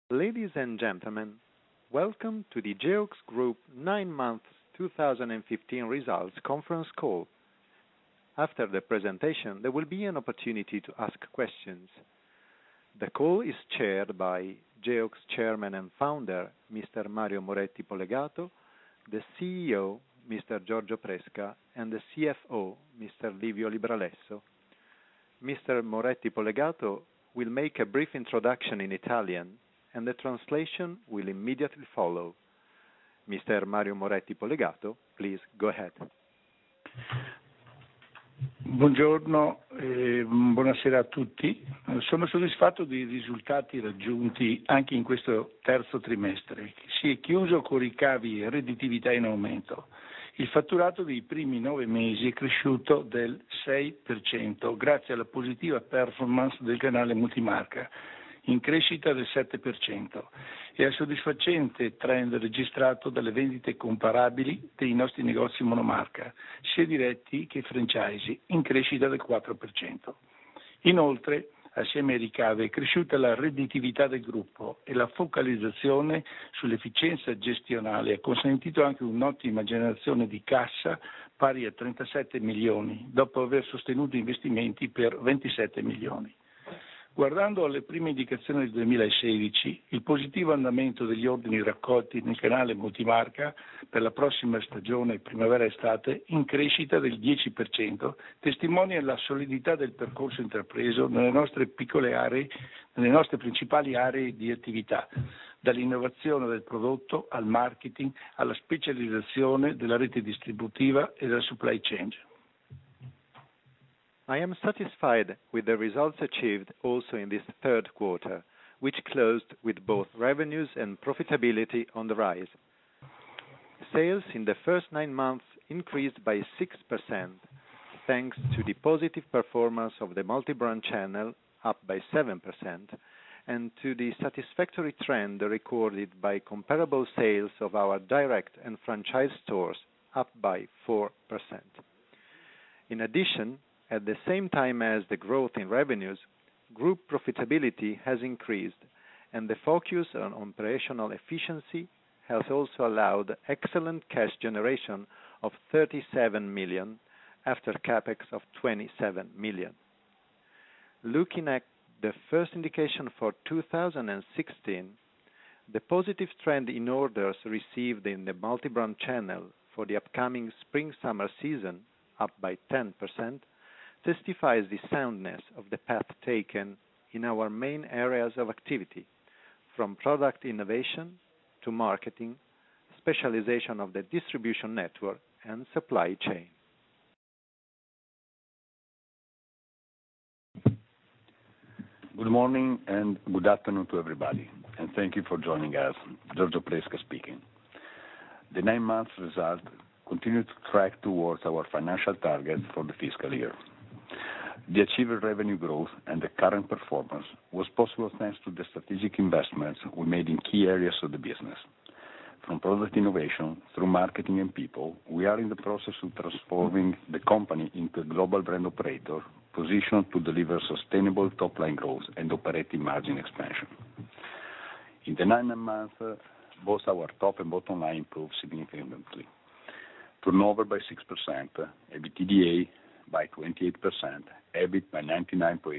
Ladies and gentlemen, welcome to the Geox Group 9 months 2015 results conference call. After the presentation, there will be an opportunity to ask questions. The call is chaired by Geox Chairman and Founder, Mr. Mario Moretti Polegato, the CEO, Mr. Giorgio Presca, and the CFO, Mr. Livio Libralesso. Mr. Moretti Polegato will make a brief introduction in Italian, and the translation will immediately follow. Mr. Mario Moretti Polegato, please go ahead. Buongiorno e buonasera a tutti. Sono soddisfatto dei risultati raggiunti anche in questo terzo trimestre, che si è chiuso con ricavi e redditività in aumento. Il fatturato dei primi 9 mesi è cresciuto del 6% grazie alla positiva performance del canale multimarca, in crescita del 7%, e al soddisfacente trend registrato dalle vendite comparabili dei nostri negozi monomarca, sia diretti che franchise, in crescita del 4%. Inoltre, assieme ai ricavi, è cresciuta la redditività del gruppo e la focalizzazione sull'efficienza gestionale ha consentito anche un'ottima generazione di cassa pari a 37 milioni, dopo aver sostenuto investimenti per 27 milioni. Guardando alle prime indicazioni del 2016, il positivo andamento degli ordini raccolti nel canale multimarca per la prossima stagione primavera-estate, in crescita del 10%, testimonia la solidità del percorso intrapreso nelle nostre piccole aree, nelle nostre principali aree di attività, dall'innovazione del prodotto al marketing, alla specializzazione della rete distributiva e della supply chain. I am satisfied with the results achieved also in this third quarter, which closed with both revenues and profitability on the rise. Sales in the first 9 months increased by 6%, thanks to the positive performance of the multi-brand channel, up by 7%, and to the satisfactory trend recorded by comparable sales of our direct and franchise stores, up by 4%. In addition, at the same time as the growth in revenues, group profitability has increased, and the focus on operational efficiency has also allowed excellent cash generation of 37 million after capex of 27 million. Looking at the first indication for 2016, the positive trend in orders received in the multi-brand channel for the upcoming spring-summer season, up by 10%, testifies the soundness of the path taken in our main areas of activity, from product innovation to marketing, specialization of the distribution network, and supply chain. Good morning and good afternoon to everybody, and thank you for joining us. Giorgio Presca speaking. The 9 months result continue to track towards our financial targets for the fiscal year. The achieved revenue growth and the current performance was possible thanks to the strategic investments we made in key areas of the business. From product innovation through marketing and people, we are in the process of transforming the company into a global brand operator positioned to deliver sustainable top-line growth and operating margin expansion. In the 9 months, both our top and bottom line improved significantly. Turnover by 6%, EBITDA by 28%, EBIT by 99.8%.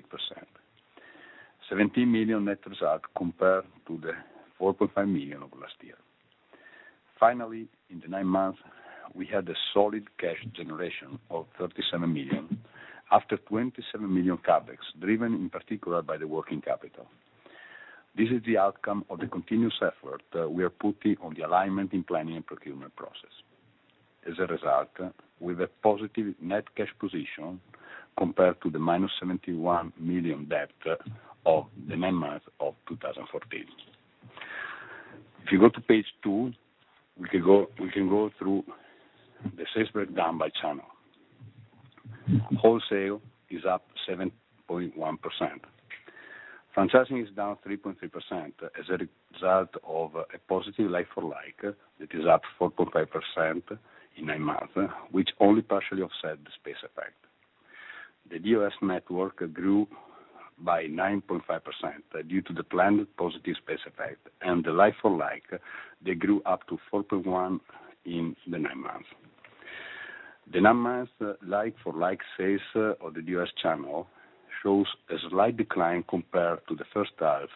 17 million net result compared to the 4.5 million of last year. Finally, in the 9 months, we had a solid cash generation of 37 million after 27 million capex, driven in particular by the working capital. This is the outcome of the continuous effort we are putting on the alignment in planning and procurement process. As a result, with a positive net cash position compared to the minus 71 million debt of the 9 months of 2014. If you go to page 2, we can go through the sales breakdown by channel. Wholesale is up 7.1%. Franchising is down 3.3% as a result of a positive like-for-like that is up 4.5% in 9 months, which only partially offset the space effect. The DOS network grew by 9.5% due to the planned positive space effect, and the like-for-like, they grew up to 4.1 in the 9 months. The 9 months like-for-like sales of the US channel shows a slight decline compared to the first half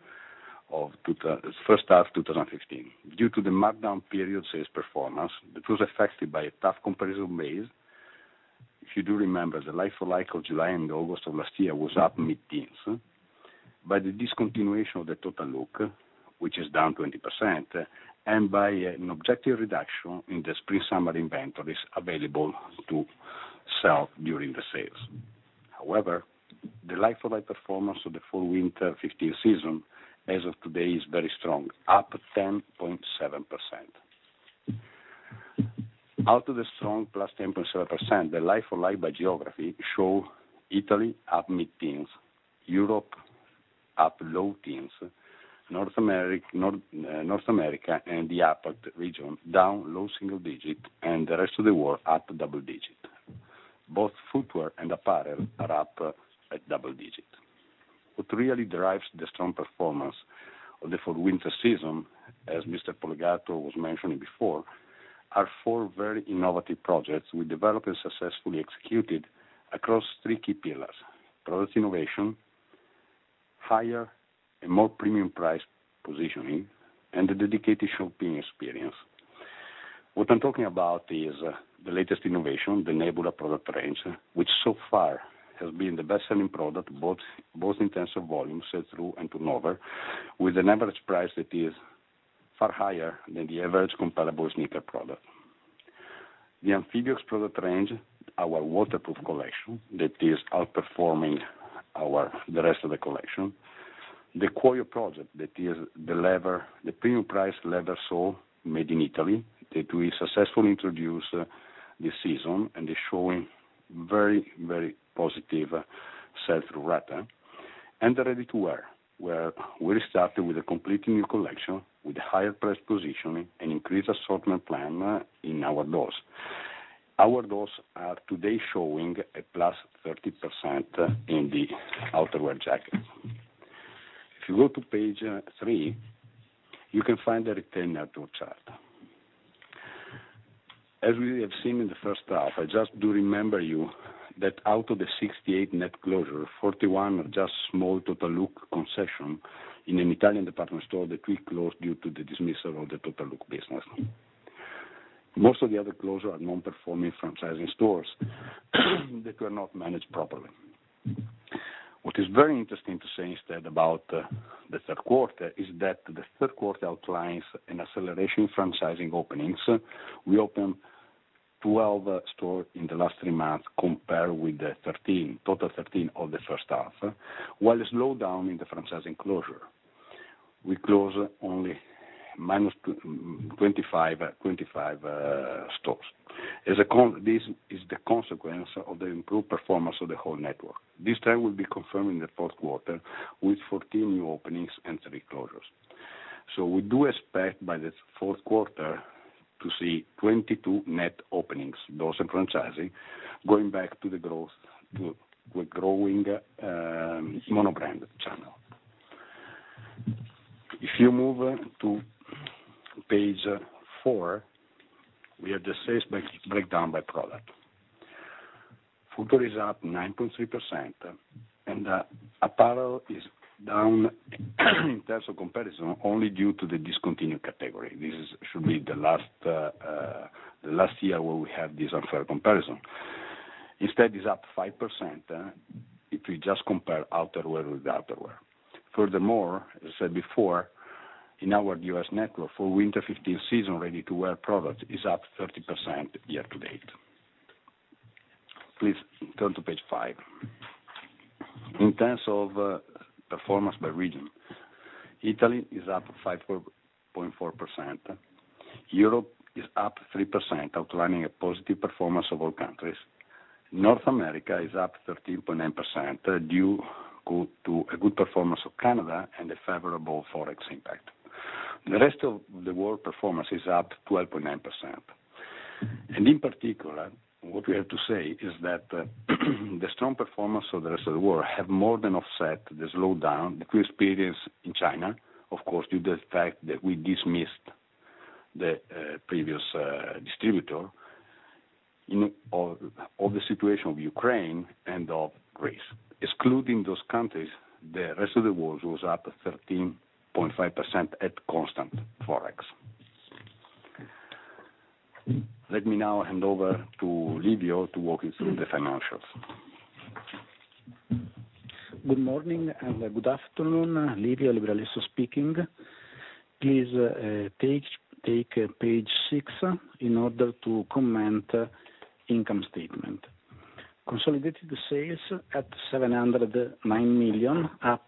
2015 due to the markdown period sales performance that was affected by a tough comparison base. If you do remember, the like-for-like of July and August of last year was up mid-teens, by the discontinuation of the Total Look, which is down 20%, and by an objective reduction in the spring-summer inventories available to sell during the sales. However, the like-for-like performance of the fall-winter 15 season as of today is very strong, up 10.7%. Out of the strong plus 10.7%, the like-for-like by geography show Italy up mid-teens, Europe up low teens, North America and the APAC region down low single digit, and the rest of the world up double digit. Both footwear and apparel are up at double digit. What really drives the strong performance of the fall-winter season, as Mr. Polegato was mentioning before, are 4 very innovative projects we developed and successfully executed across 3 key pillars: product innovation, higher and more premium price positioning, and the dedicated shopping experience. What I'm talking about is the latest innovation, the Nebula product range, which so far has been the best-selling product both in terms of volume, sell-through, and turnover, with an average price that is far higher than the average comparable sneaker product. The Amphibious product range, our waterproof collection, that is outperforming the rest of the collection. The Cuoio project, that is the premium price leather sole made in Italy, that we successfully introduced this season and is showing very, very positive sell-through rate. And the ready-to-wear, where we started with a completely new collection with higher price positioning and increased assortment plan in our doors. Our doors are today showing a plus 30% in the outerwear jacket. If you go to page 3, you can find the retail network chart. As we have seen in the first half, I just do remember you that out of the 68 net closure, 41 are just small Total Look concession in an Italian department store that we closed due to the dismissal of the Total Look business. Most of the other closures are non-performing franchising stores that were not managed properly. What is very interesting to say instead about the third quarter is that the third quarter outlines an acceleration in franchising openings. We opened 12 stores in the last 3 months compared with the total 13 of the first half, while a slowdown in the franchising closure. We closed only minus 25 stores. This is the consequence of the improved performance of the whole network. This trend will be confirmed in the fourth quarter with 14 new openings and 3 closures. So we do expect by the fourth quarter to see 22 net openings, those in franchising, going back to the growth, to a growing monobrand channel. If you move to page 4, we have the sales breakdown by product. Footwear is up 9.3%, and apparel is down in terms of comparison only due to the discontinued category. This should be the last year where we have this unfair comparison. Instead, it's up 5% if we just compare outerwear with outerwear. Furthermore, as I said before, in our U.S. network, for winter 15 season ready-to-wear product is up 30% year-to-date. Please turn to page 5. In terms of performance by region, Italy is up 5.4%. Europe is up 3%, outlining a positive performance of all countries. North America is up 13.9% due to a good performance of Canada and a favorable Forex impact. The rest of the world performance is up 12.9%. And in particular, what we have to say is that the strong performance of the rest of the world have more than offset the slowdown that we experienced in China, of course, due to the fact that we dismissed the previous distributor of the situation of Ukraine and of Greece. Excluding those countries, the rest of the world was up 13.5% at constant Forex. Let me now hand over to Livio to walk you through the financials. Good morning and good afternoon. Livio Libralesso speaking. Please take page 6 in order to comment income statement. Consolidated sales at 709 million, up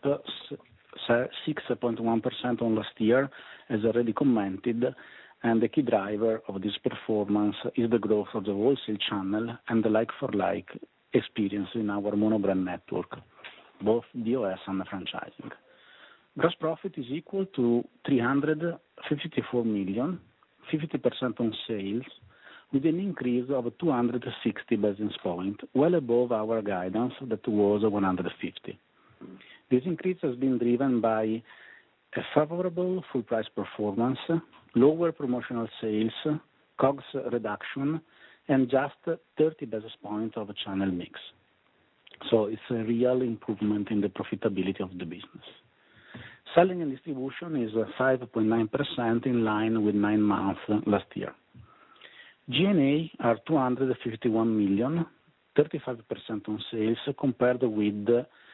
6.1% on last year, as already commented, and the key driver of this performance is the growth of the wholesale channel and the like-for-like experience in our monobrand network, both DOS and franchising. Gross profit is equal to 354 million, 50% on sales, with an increase of 260 basis points, well above our guidance that was 150. This increase has been driven by a favorable full price performance, lower promotional sales, COGS reduction, and just 30 basis points of channel mix. So it's a real improvement in the profitability of the business. Selling and distribution is 5.9% in line with 9 months last year. G&A are 251 million, 35% on sales compared with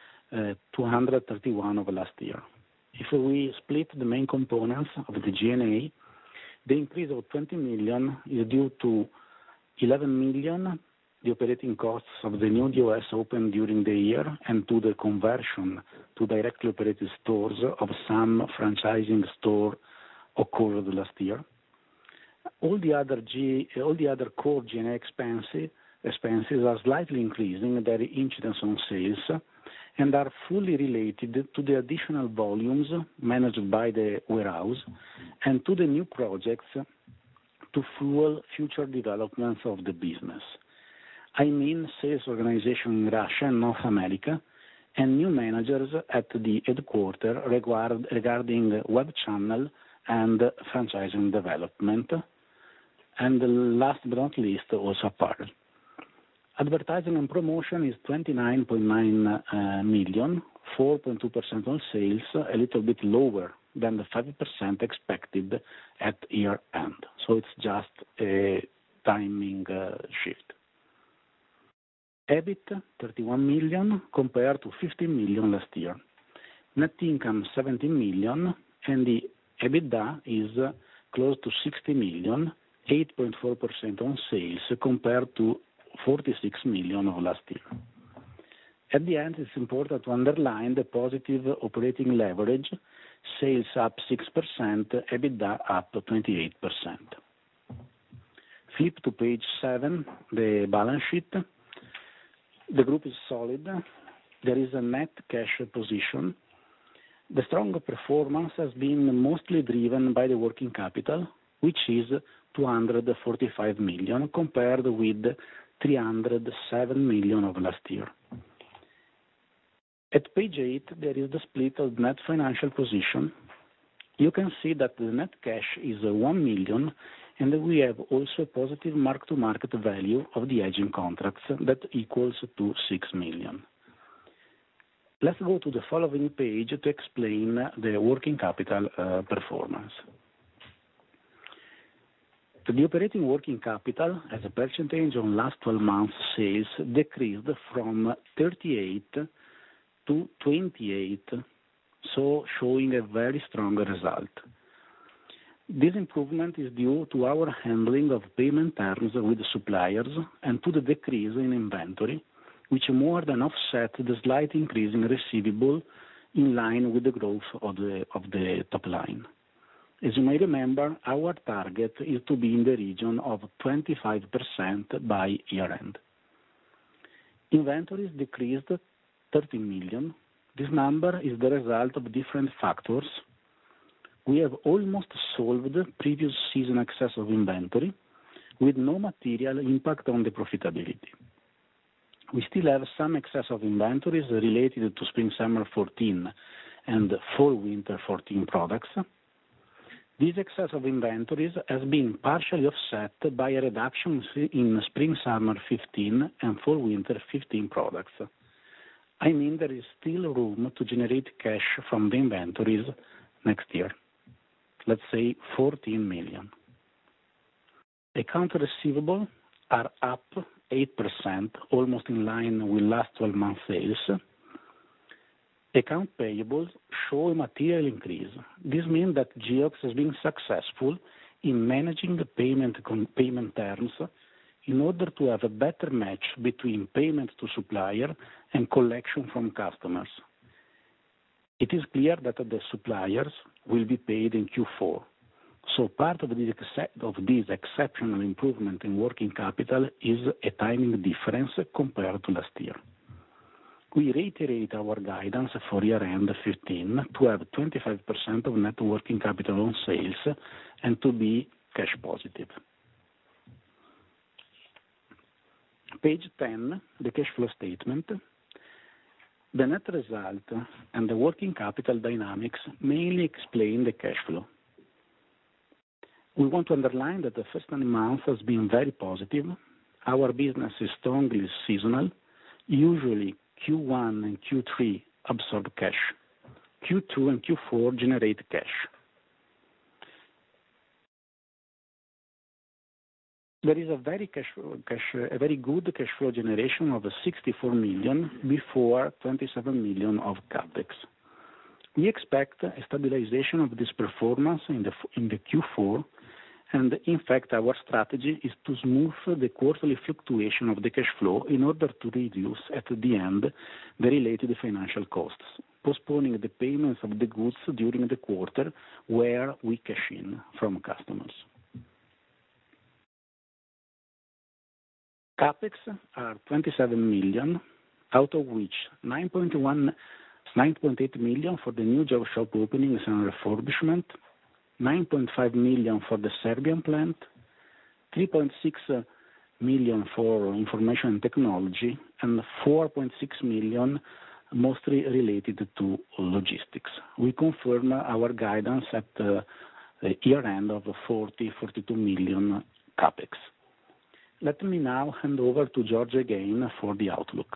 231 of last year. If we split the main components of the G&A, the increase of 20 million is due to 11 million, the operating costs of the new DOS opened during the year, and to the conversion to directly operated stores of some franchising store occurred last year. All the other core G&A expenses are slightly increasing their incidence on sales and are fully related to the additional volumes managed by the warehouse and to the new projects to fuel future developments of the business. I mean sales organization in Russia and North America and new managers at the headquarters regarding web channel and franchising development, and last but not least, also apparel. Advertising and promotion is 29.9 million, 4.2% on sales, a little bit lower than the 5% expected at year end. So it's just a timing shift. EBIT 31 million compared to 15 million last year. Net income 17 million, and the EBITDA is close to 60 million, 8.4% on sales compared to 46 million of last year. At the end, it's important to underline the positive operating leverage, sales up 6%, EBITDA up 28%. Flip to page 7, the balance sheet. The group is solid. There is a net cash position. The strong performance has been mostly driven by the working capital, which is 245 million compared with 307 million of last year. At page 8, there is the split of net financial position. You can see that the net cash is 1 million, and we have also a positive mark-to-market value of the hedging contracts that equals to 6 million. Let's go to the following page to explain the working capital performance. The operating working capital as a percentage on last 12 months sales decreased from 38 to 28, so showing a very strong result. This improvement is due to our handling of payment terms with suppliers and to the decrease in inventory, which more than offset the slight increase in receivable in line with the growth of the top line. As you may remember, our target is to be in the region of 25% by year-end. Inventories decreased 13 million. This number is the result of different factors. We have almost solved the previous season excess of inventory. with no material impact on the profitability. We still have some excess of inventories related to Spring/Summer 14 and Fall/Winter 14 products. This excess of inventories has been partially offset by a reduction in Spring/Summer 15 and Fall/Winter 15 products. I mean, there is still room to generate cash from the inventories next year. Let's say 14 million. Accounts receivable are up 8%, almost in line with last 12 months sales. Account payables show a material increase. This means that Geox has been successful in managing the payment terms in order to have a better match between payment to supplier and collection from customers. It is clear that the suppliers will be paid in Q4. So part of this exceptional improvement in working capital is a timing difference compared to last year. We reiterate our guidance for year-end 15 to have 25% of net working capital on sales and to be cash positive. Page 10, the cash flow statement. The net result and the working capital dynamics mainly explain the cash flow. We want to underline that the first 9 months has been very positive. Our business is strongly seasonal. Usually Q1 and Q3 absorb cash. Q2 and Q4 generate cash. There is a very good cash flow generation of 64 million before 27 million of capex. We expect a stabilization of this performance in the Q4, and in fact our strategy is to smooth the quarterly fluctuation of the cash flow in order to reduce at the end the related financial costs, postponing the payments of the goods during the quarter where we cash in from customers. Capex are 27 million, out of which 9.8 million for the new job shop openings and refurbishment, 9.5 million for the Serbian plant, 3.6 million for information and technology, and 4.6 million mostly related to logistics. We confirm our guidance at the year-end of 42 million capex. Let me now hand over to Giorgio again for the outlook.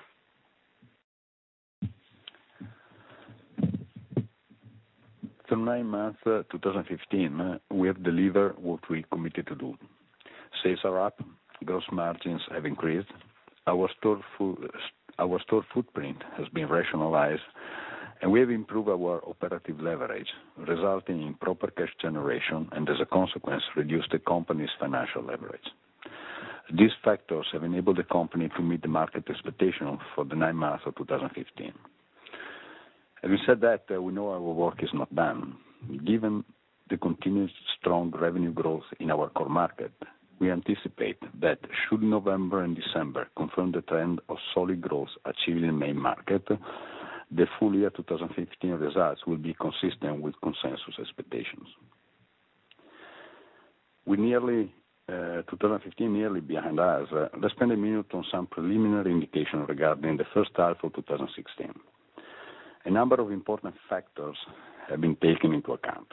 For 9 months 2015, we have delivered what we committed to do. Sales are up, gross margins have increased, our store footprint has been rationalized, and we have improved our operative leverage, resulting in proper cash generation and as a consequence reduced the company's financial leverage. These factors have enabled the company to meet the market expectation for the 9 months of 2015. Having said that, we know our work is not done. Given the continuous strong revenue growth in our core market, we anticipate that should November and December confirm the trend of solid growth achieved in the main market, the full year 2015 results will be consistent with consensus expectations. With 2015 nearly behind us, let's spend a minute on some preliminary indication regarding the first half of 2016. A number of important factors have to be taken into account.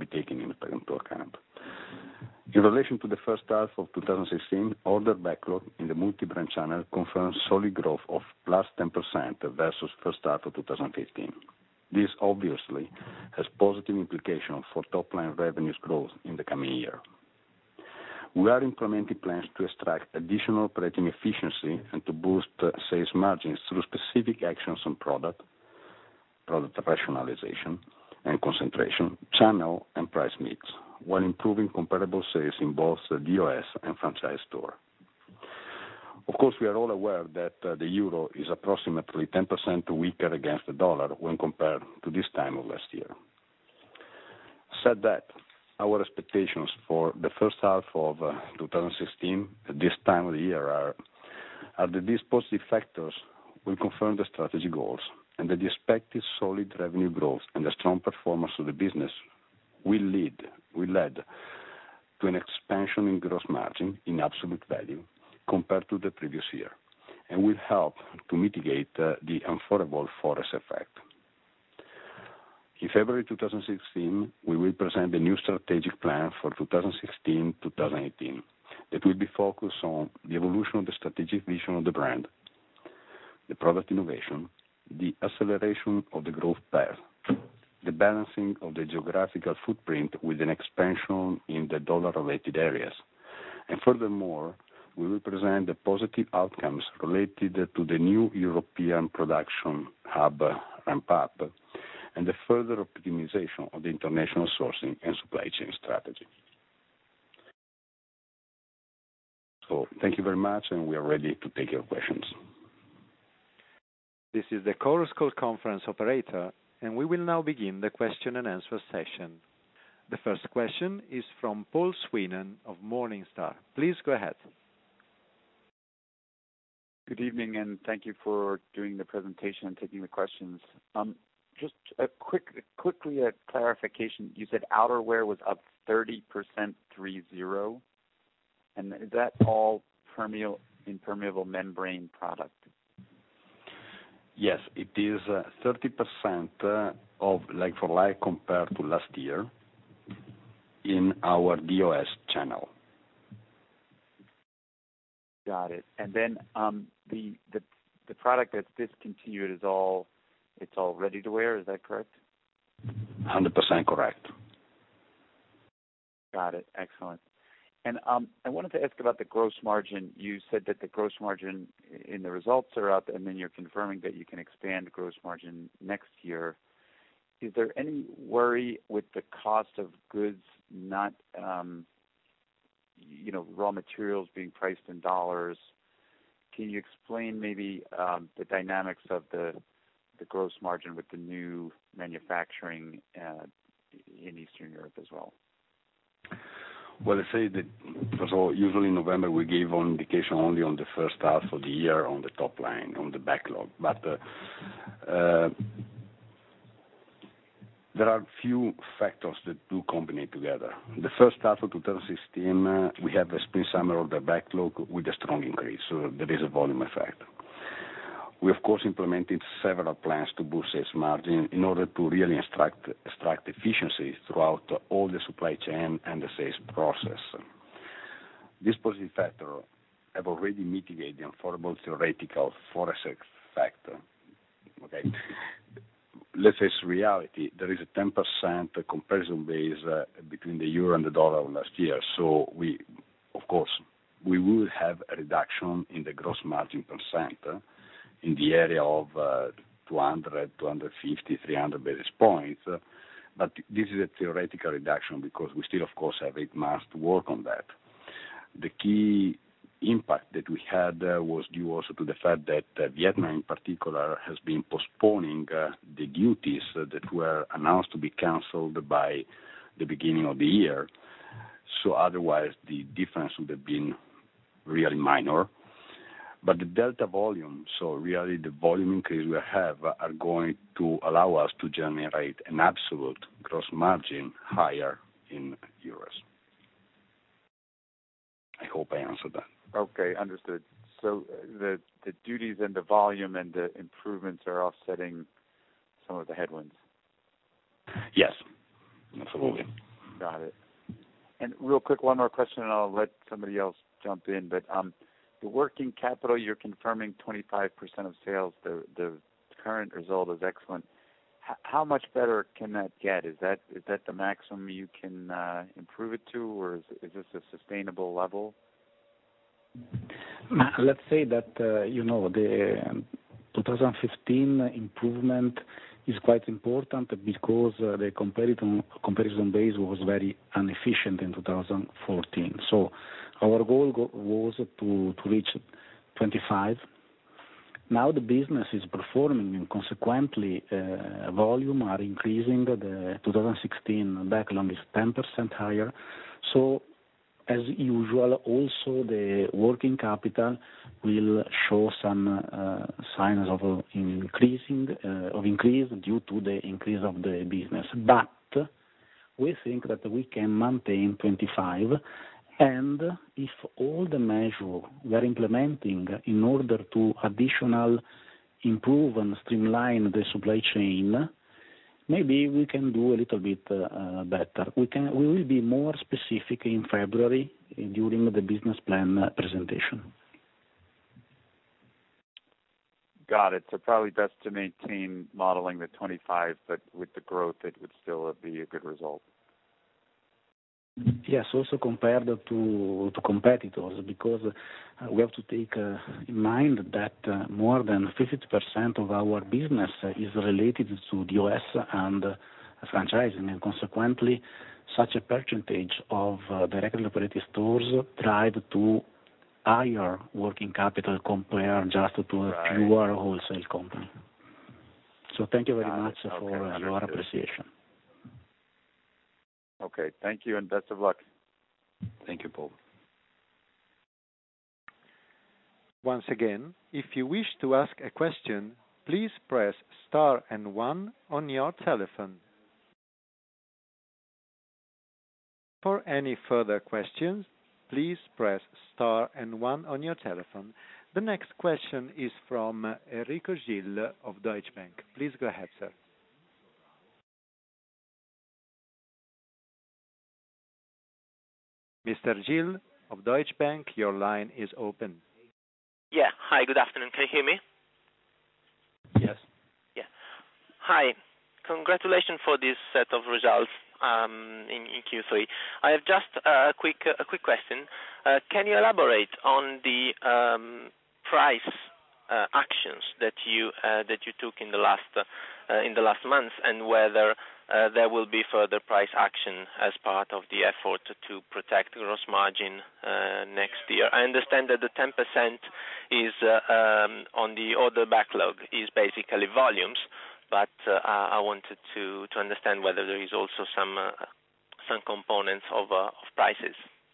In relation to the first half of 2016, order backlog in the multi-brand channel confirms solid growth of plus 10% versus first half of 2015. This obviously has positive implications for top-line revenues growth in the coming year. We are implementing plans to extract additional operating efficiency and to boost sales margins through specific actions on product rationalization and concentration, channel and price mix, while improving comparable sales in both the DOS and franchise store. Of course, we are all aware that the euro is approximately 10% weaker against the dollar when compared to this time of last year. Said that, our expectations for the first half of 2016 at this time of the year are that these positive factors will confirm the strategy goals and that the expected solid revenue growth and the strong performance of the business will lead to an expansion in gross margin in absolute value compared to the previous year, and will help to mitigate the unfavorable Forex effect. In February 2016, we will present the new strategic plan for 2016-2018 that will be focused on the evolution of the strategic vision of the brand, the product innovation, the acceleration of the growth path, the balancing of the geographical footprint with an expansion in the dollar-related areas. And furthermore, we will present the positive outcomes related to the new European production hub ramp-up and the further optimization of the international sourcing and supply chain strategy. So thank you very much, and we are ready to take your questions. This is the Chorus Call conference operator, and we will now begin the question and answer session. The first question is from Paul Sweenan of Morningstar. Please go ahead. Good evening, and thank you for doing the presentation and taking the questions. Just a quickly a clarification. You said outerwear was up 30%, 30, and is that all impermeable membrane product? Yes, it is 30% of like-for-like compared to last year in our DOS channel. Got it. And then the product that's discontinued is it's all ready to wear. Is that correct? 100% correct. Got it. Excellent. And I wanted to ask about the gross margin. You said that the gross margin in the results are up, and then you're confirming that you can expand gross margin next year. Is there any worry with the cost of goods not, raw materials being priced in dollars? Can you explain maybe the dynamics of the gross margin with the new manufacturing in Eastern Europe as well? Well, I say that, first of all, usually in November we give an indication only on the first half of the year on the top line, on the backlog. But there are few factors that do combine together. The first half of 2016, we have a spring-summer order backlog with a strong increase, so there is a volume effect. We, of course, implemented several plans to boost sales margin in order to really extract efficiencies throughout all the supply chain and the sales process. This positive factor have already mitigated the unfavorable theoretical Forex effect. Okay. Let's say it's reality. There is a 10% comparison base between the euro and the dollar last year. So we will have a reduction in the gross margin percent in the area of 200, 250, 300 basis points. But this is a theoretical reduction because we still, of course, have 8 months to work on that. The key impact that we had was due also to the fact that Vietnam in particular has been postponing the duties that were announced to be cancelled by the beginning of the year. So otherwise the difference would have been really minor. But the delta volume, so really the volume increase we have are going to allow us to generate an absolute gross margin higher in euros. I hope I answered that. Okay, understood. So the duties and the volume and the improvements are offsetting some of the headwinds? Yes, absolutely. Got it. And real quick, one more question, and I'll let somebody else jump in. But the working capital, you're confirming 25% of sales. The current result is excellent. How much better can that get? Is that the maximum you can improve it to, or is this a sustainable level? Let's say that the 2015 improvement is quite important because the comparison base was very inefficient in 2014. So our goal was to reach 25. Now the business is performing, and consequently volume are increasing. The 2016 backlog is 10% higher. So as usual, also the working capital will show some signs of increase due to the increase of the business. But we think that we can maintain 25, and if all the measures we are implementing in order to additional improve and streamline the supply chain, maybe we can do a little bit better. We will be more specific in February during the business plan presentation. Got it. So probably best to maintain modeling the 25, but with the growth, it would still be a good result. Yes, also compared to competitors, because we have to take in mind that more than 50% of our business is related to the US and franchising, and consequently, such a percentage of directly operated stores drive to higher working capital compared just to a pure wholesale company. So thank you very much for your appreciation. Okay, thank you and best of luck. Thank you, Paul. Once again, if you wish to ask a question, please press star and 1 on your telephone. For any further questions, please press star and 1 on your telephone. The next question is from Enrico Gil of Deutsche Bank. Please go ahead, sir. Mr. Gil of Deutsche Bank, your line is open. Yeah. Hi, good afternoon. Can you hear me? Yes. Yeah. Hi. Congratulations for this set of results in Q3. I have just a quick question. Can you elaborate on the price actions that you took in the last months, and whether there will be further price action as part of the effort to protect gross margin next year? I understand that the 10% is on the order backlog is basically volumes, but I wanted to understand whether there is also some components of prices.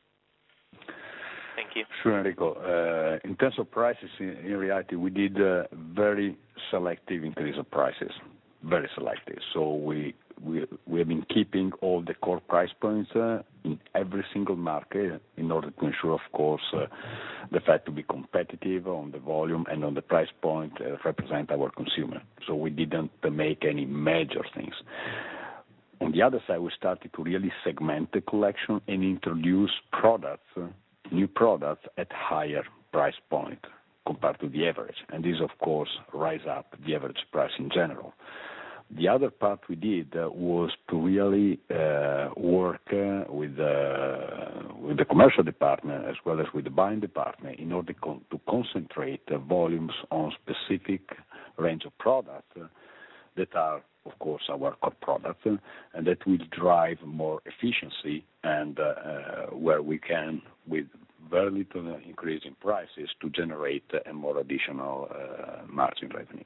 Thank you. Sure, Enrico. In terms of prices, in reality, we did very selective increase of prices, very selective. So we have been keeping all the core price points in every single market in order to ensure, of course, the fact to be competitive on the volume and on the price point represent our consumer. So we didn't make any major things. On the other side, we started to really segment the collection and introduce new products at higher price point compared to the average. And this, of course, rise up the average price in general. The other part we did was to really work with the commercial department as well as with the buying department in order to concentrate the volumes on specific range of products that are, of course, our core products, and that will drive more efficiency and where we can, with very little increase in prices, to generate a more additional margin revenues.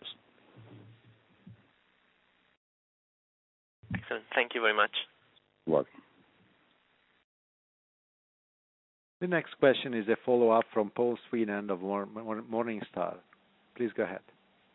Excellent. Thank you very much. You're welcome. The next question is a follow-up from Paul Sweeney of Morningstar. Please go ahead.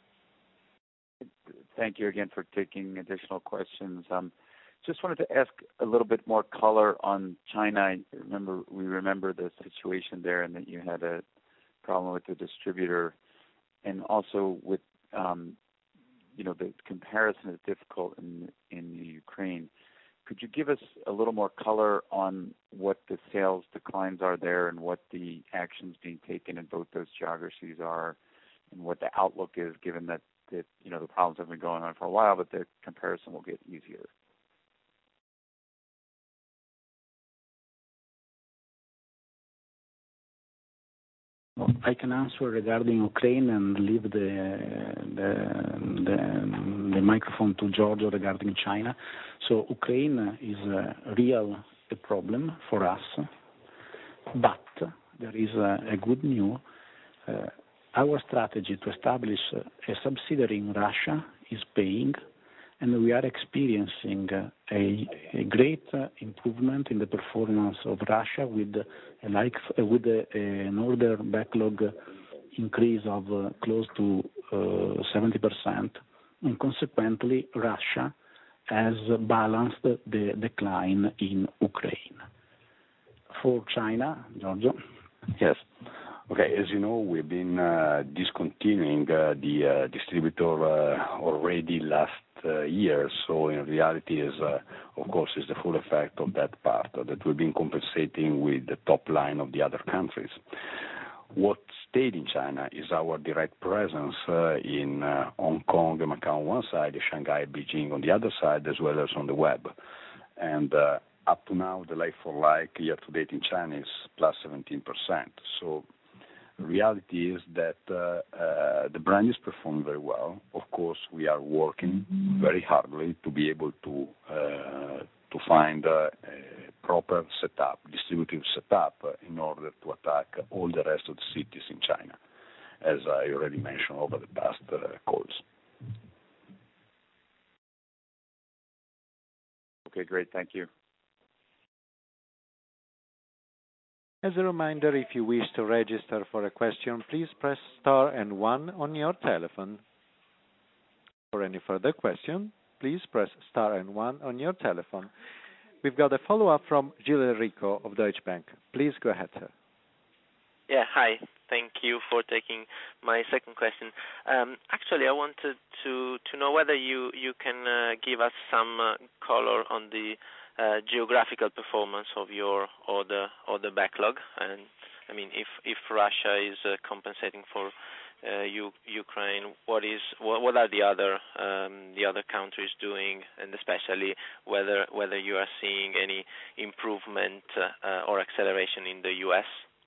Thank you again for taking additional questions. Just wanted to ask a little bit more color on China. We remember the situation there, and that you had a problem with the distributor, and also with the comparison is difficult in Ukraine. Could you give us a little more color on what the sales declines are there, and what the actions being taken in both those geographies are, and what the outlook is, given that the problems have been going on for a while, but the comparison will get easier? I can answer regarding Ukraine and leave the microphone to Giorgio regarding China. So Ukraine is a problem for us, but there is a good news. Our strategy to establish a subsidiary in Russia is paying, and we are experiencing a great improvement in the performance of Russia with an order backlog increase of close to 70%, and consequently Russia has balanced the decline in Ukraine. For China, Giorgio? Yes. Okay, as you know, we've been discontinuing the distributor already last year, so in reality is, of course, is the full effect of that part that we've been compensating with the top line of the other countries. What stayed in China is our direct presence in Hong Kong and Macau on one side, Shanghai, Beijing on the other side, as well as on the web. And up to now, the like-for-like year-to-date in China is plus 17%. So reality is that the brand is performing very well. Of course, we are working very hardly to be able to find a proper setup, distributive setup, in order to attack all the rest of the cities in China, as I already mentioned over the past calls. Okay, great. Thank you. As a reminder, if you wish to register for a question, please press star and 1 on your telephone. For any further question, please press star and 1 on your telephone. We've got a follow-up from Gilles Rico of Deutsche Bank. Please go ahead, sir. Yeah, hi. Thank you for taking my second question. Actually, I wanted to know whether you can give us some color on the geographical performance of your order backlog, and I mean, if Russia is compensating for Ukraine, what are the other countries doing, and especially whether you are seeing any improvement or acceleration in the US?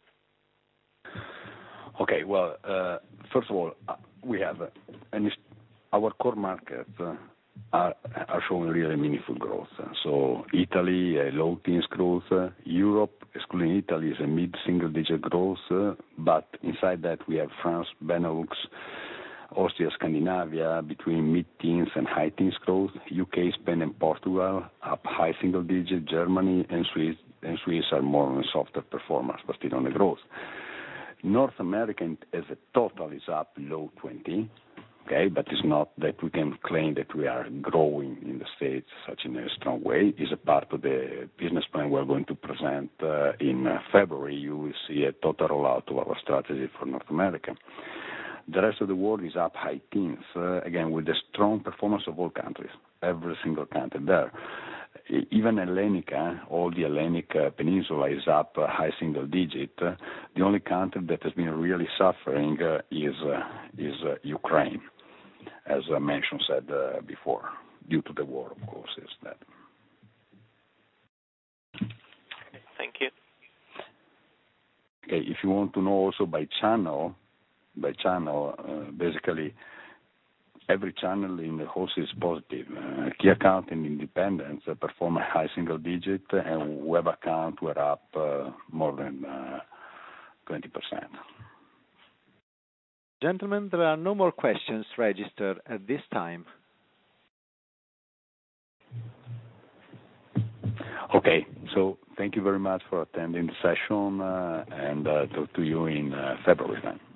Okay, well, first of all, we have our core markets are showing really meaningful growth. So Italy, low teens growth. Europe, excluding Italy, is a mid-single-digit growth. But inside that, we have France, Benelux, Austria, Scandinavia, between mid-teens and high teens growth. UK, Spain, and Portugal up high single-digit. Germany and Swiss are more on a softer performance, but still on the growth. North America as a total is up low 20. Okay, but it's not that we can claim that we are growing in the States such in a strong way. It's a part of the business plan we're going to present in February. You will see a total rollout of our strategy for North America. The rest of the world is up high teens, again, with the strong performance of all countries, every single country there. Even Hellenica, all the Hellenic Peninsula is up high single digit. The only country that has been really suffering is Ukraine, as I said before, due to the war, of course, is that. Thank you. Okay, if you want to know also by channel, basically every channel in the wholesale is positive. Key account and independents perform a high single digit, and web account were up more than 20%. Gentlemen, there are no more questions registered at this time. Okay, so thank you very much for attending the session, and talk to you in February then.